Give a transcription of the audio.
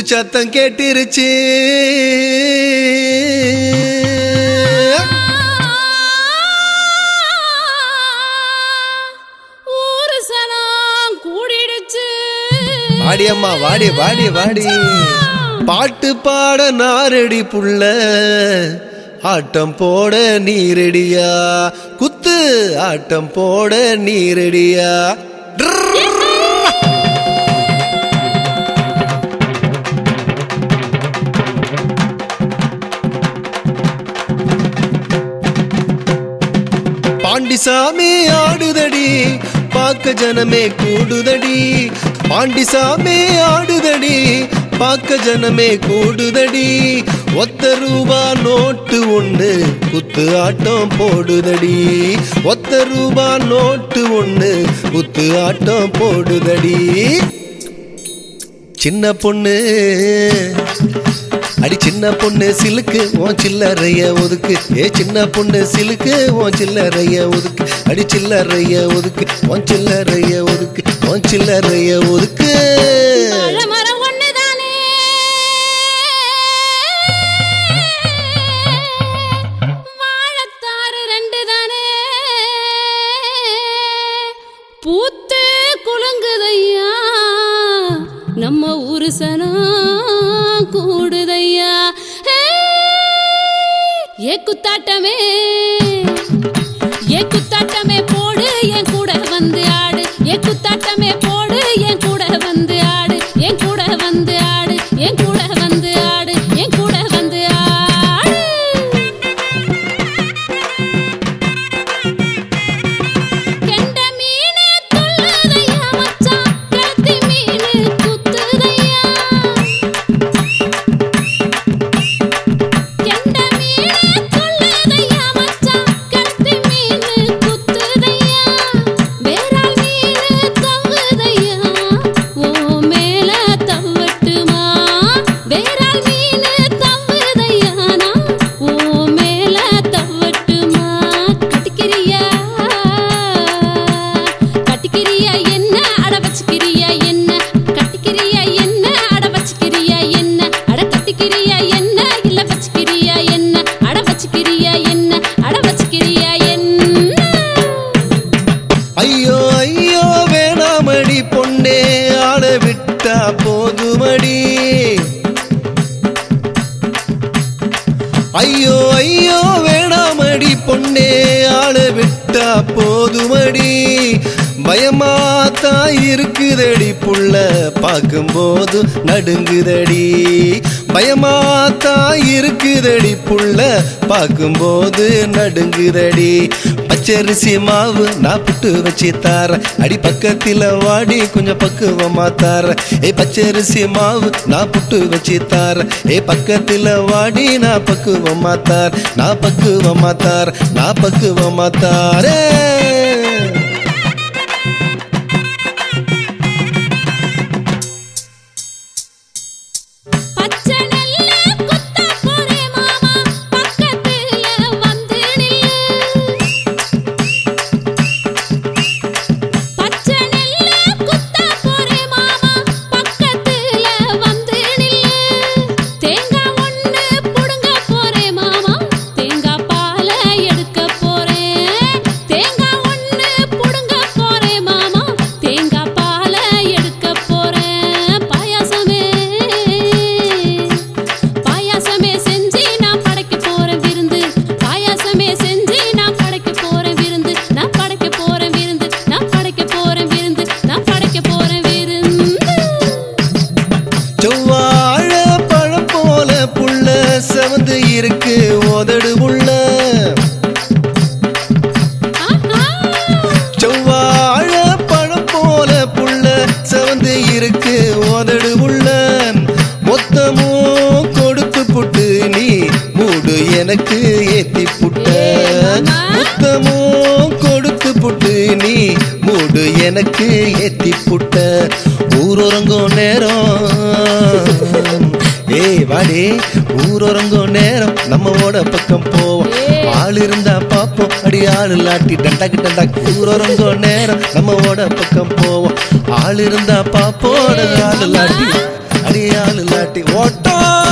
சத்தம் கேட்டிருச்சு. ஊரு சனம் கூடிடுச்சு. வாடி அம்மா வாடி வாடி வாடி. பாட்டு பாட நாரடி புள்ள, ஆட்டம் போட நீரடியா, குத்து ஆட்டம் போட நீரடியா. பாண்டிசாமி ஆடுதடி, பாக்க ஜனமே கூடுதடி. பாண்டிசாமி ஆடுதடி, பாக்க ஜனமே கூடுதடி. ₹1 நோட்டு ஒண்ணு குத்து ஆட்டம் போடுதடி. ₹1 நோட்டு ஒண்ணு குத்து ஆட்டம் போடுதடி. சின்ன பொண்ணு அடி சின்ன பொண்ணு சிலுக்கு உன் சில்லறைய ஒதுக்கு. சின்ன பொண்ணு சிலுக்கு உன் சில்லறைய ஒதுக்கு. அடி சில்லறைய ஒதுக்கு, உன் சில்லறைய ஒதுக்கு, உன் சில்லறைய ஒதுக்கு. பூத்து குலுங்குதையா நம்ம ஊரு சனம் கூடுதையா. ஏ குத்தாட்டமே ஏ குத்தாட்டமே போடு என் கூட வந்து ஆடு. ஏ குத்தாட்டமே போடு என் கூட வந்து ஆடு. என் கூட வந்து ஆடு, என் கூட வந்து ஆடு, என் கூட வந்து ஆடு. கெண்ட மீன் துள்ளுதையா மச்சான், கெளுத்தி மீன் குத்துதையா. கெண்ட மீன் துள்ளுதையா மச்சான், கெளுத்தி மீன் குத்துதையா. வேறால் மீன் தவ்வுதையா, ஓ மேல தவ்வட்டுமா. வேறால் மீன் தவ்வுதையா, ஓ மேல தவ்வட்டுமா. கட்டிக்கிறியா கட்டிக்கிறியா என்ன, அட வச்சுக்கிறியா என்ன. கட்டிக்கிறியா என்ன, அட வச்சுக்கிறியா என்ன. அட கட்டிக்கிறியா என்ன, இல்ல வச்சுக்கிறியா என்ன. அட வச்சுக்கிறியா என்ன, அட வச்சுக்கிறியா என்ன. ஐயோ ஐயோ வேணாமடி பொண்ணே, ஆள விட்டா போதுமடி. ஐயோ ஐயோ வேணாமடி பொண்ணே, ஆள விட்டா போதுமடி. பயமாத்தா இருக்குதடி புள்ள, பார்க்கும்போது நடுங்குதடி. பயமாத்தா இருக்குதடி புள்ள, பார்க்கும்போது நடுங்குதடி. பச்சரிசி மாவு நான் புட்டு வச்சு தார, அடி பக்கத்துல வாடி கொஞ்சம் பக்குவமா தார. பச்சரிசி மாவு நான் புட்டு வச்சு தார, பக்கத்துல வாடி நான் பக்குவமா தார. நான் பக்குவமா தார, நான் பக்குவமா தாரே. பச்சை நெல்லு குத்த போறேன் மாமா, பக்கத்துல வந்து நில்லு. பச்சை நெல்லு குத்த போறேன் மாமா, பக்கத்துல வந்து நில்லு. தேங்காய் ஒண்ணு புடுங்க போறேன் மாமா, தேங்காய் பால எடுக்க போறேன். தேங்காய் ஒண்ணு புடுங்க போறேன் மாமா, தேங்காய் பால எடுக்க போறேன். பாயாசமே பாயாசமே செஞ்சு நான் படைக்க போறேன் விருந்து. பாயாசமே செஞ்சு நான் படைக்க போறேன் விருந்து. நான் படைக்க போறேன் விருந்து, நான் படைக்க போறேன் விருந்து, நான் படைக்க போறேன் விருந்து. செவ்வாழ பழம் போல புள்ள, செவந்து இருக்கு உதடு உள்ள. ஆஹா செவ்வாழ பழம் போல புள்ள, செவந்து இருக்கு உதடு உள்ள. மொத்தமும் கொடுத்து புட்டு நீ மூடு எனக்கு ஏத்தி புட்ட. மொத்தமும் கொடுத்து புட்டு நீ மூடு எனக்கு ஏத்தி புட்ட. ஊரொறங்கும் நேரம் வாடி, ஊரொறங்கும் நேரம் நம்ம ஓட பக்கம் போவோம். ஆள் இருந்தா பாப்போம், அடி ஆள் இல்லாட்டி டண்டாக்கு டண்டாக்கு. ஊரொறங்கும் நேரம் நம்ம ஓட பக்கம் போவோம். ஆள் இருந்தா பாப்போம், ஆள் இல்லாட்டி அடி ஆள் இல்லாட்டி. தோட்டம்